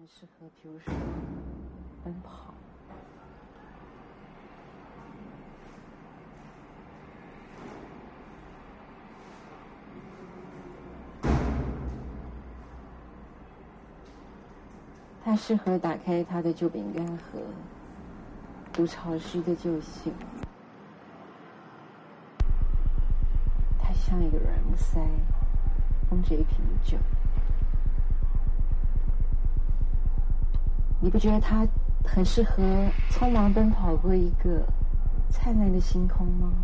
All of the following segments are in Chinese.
很适合，比如说奔跑。它适合打开它的旧饼干盒，读潮湿的旧信。它像一个软木塞，封着一瓶酒。你不觉得它很适合匆忙奔跑过一个灿烂的星空吗？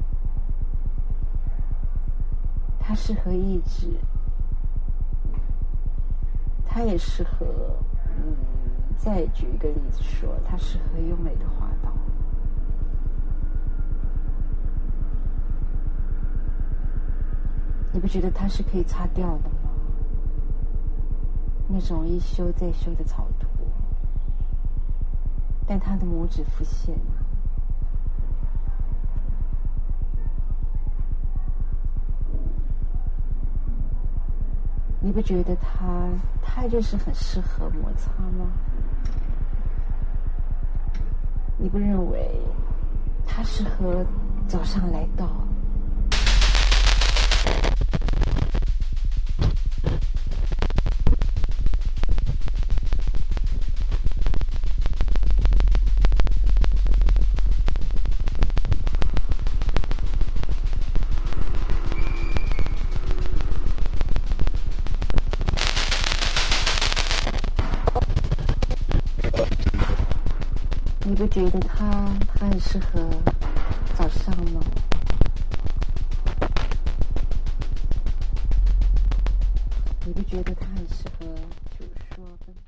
它适合意志，它也适合，再举一个例子说，它适合优美的滑倒。你不觉得它是可以擦掉的吗？那种一修再修的草图，但它的拇指浮现。你不觉得它就是很适合摩擦吗？你不认为它适合早上来到？你不觉得它很适合早上吗？你不觉得它很适合，比如说